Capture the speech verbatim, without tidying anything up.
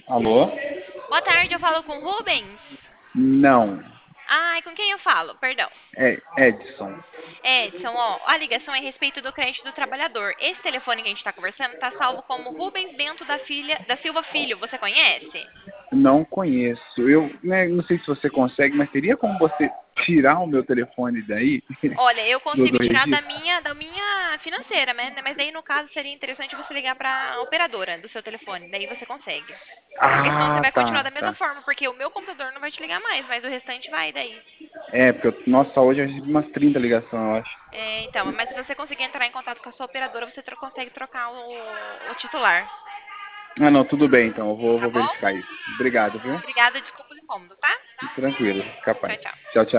Alô? Boa tarde, eu falo com o Rubens? Não. Ai, com quem eu falo? Perdão. É Edson. Edson, ó, a ligação é a respeito do crédito do trabalhador. Esse telefone que a gente está conversando está salvo como Rubens Bento da, filha, da Silva Filho. Você conhece? Não conheço. Eu né, não sei se você consegue, mas teria como você tirar o meu telefone daí? Olha, eu do, consigo do tirar da registro? minha, da minha financeira, né? Mas daí no caso seria interessante você ligar para a operadora do seu telefone. Daí você consegue. Porque senão você Ah, vai continuar tá, da mesma tá. forma, porque o meu computador não vai te ligar mais, mas o restante vai daí. É, porque, eu, nossa, hoje eu recebi umas trinta ligações, eu acho. É, então, mas se você conseguir entrar em contato com a sua operadora, você tro- consegue trocar o, o titular, Ah, não, tudo bem, então. Eu vou, tá vou bom? verificar isso. Obrigado, viu? Obrigada, desculpa o incômodo, tá? Tranquilo, Tchau, capaz. tchau. Tchau, tchau.